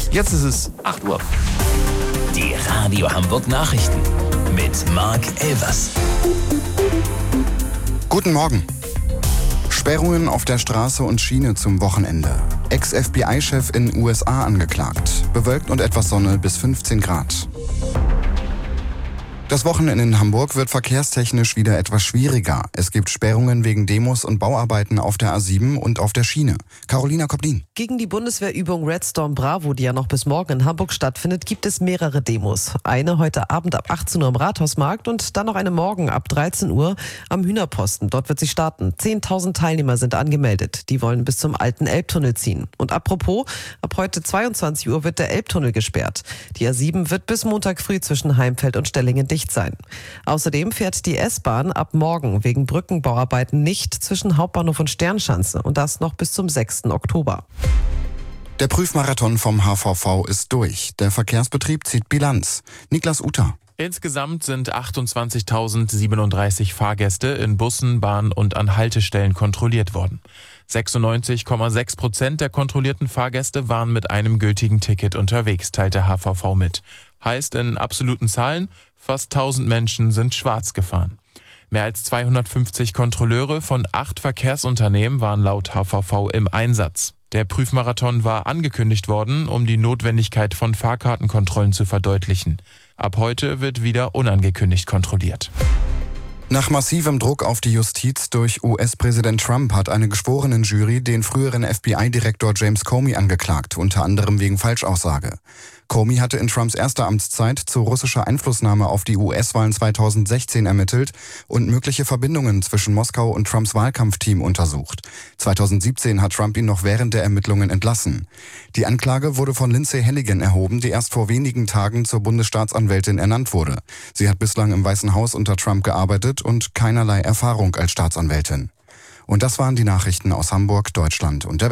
Jetzt ist es 8 Uhr. Die Radio Hamburg Nachrichten mit Marc Elvers. Guten Morgen. Sperrungen auf der Straße und Schiene zum Wochenende. Ex-FBI-Chef in USA angeklagt. Bewölkt und etwas Sonne bis 15 Grad. Das Wochenende in Hamburg wird verkehrstechnisch wieder etwas schwieriger. Es gibt Sperrungen wegen Demos und Bauarbeiten auf der A7 und auf der Schiene. Carolina Koplin. Gegen die Bundeswehrübung Red Storm Bravo, die ja noch bis morgen in Hamburg stattfindet, gibt es mehrere Demos. Eine heute Abend ab 18 Uhr am Rathausmarkt und dann noch eine morgen ab 13 Uhr am Hühnerposten. Dort wird sie starten. 10.000 Teilnehmer sind angemeldet. Die wollen bis zum alten Elbtunnel ziehen. Und apropos, ab heute 22 Uhr wird der Elbtunnel gesperrt. Die A7 wird bis Montag früh zwischen Heimfeld und Stellingen dicht sein. Außerdem fährt die S-Bahn ab morgen wegen Brückenbauarbeiten nicht zwischen Hauptbahnhof und Sternschanze und das noch bis zum 6. Oktober. Der Prüfmarathon vom HVV ist durch. Der Verkehrsbetrieb zieht Bilanz. Niklas Uter. Insgesamt sind 28.037 Fahrgäste in Bussen, Bahnen und an Haltestellen kontrolliert worden. 96,6% der kontrollierten Fahrgäste waren mit einem gültigen Ticket unterwegs, teilte HVV mit. Heißt in absoluten Zahlen, fast 1000 Menschen sind schwarz gefahren. Mehr als 250 Kontrolleure von 8 Verkehrsunternehmen waren laut HVV im Einsatz. Der Prüfmarathon war angekündigt worden, um die Notwendigkeit von Fahrkartenkontrollen zu verdeutlichen. Ab heute wird wieder unangekündigt kontrolliert. Nach massivem Druck auf die Justiz durch US-Präsident Trump hat eine Geschworenenjury den früheren FBI-Direktor James Comey angeklagt, unter anderem wegen Falschaussage. Comey hatte in Trumps erster Amtszeit zu russischer Einflussnahme auf die US-Wahlen 2016 ermittelt und mögliche Verbindungen zwischen Moskau und Trumps Wahlkampfteam untersucht. 2017 hat Trump ihn noch während der Ermittlungen entlassen. Die Anklage wurde von Lindsay Halligan erhoben, die erst vor wenigen Tagen zur Bundesstaatsanwältin ernannt wurde. Sie hat bislang im Weißen Haus unter Trump gearbeitet und keinerlei Erfahrung als Staatsanwältin. Und das waren die Nachrichten aus Hamburg, Deutschland und der Welt.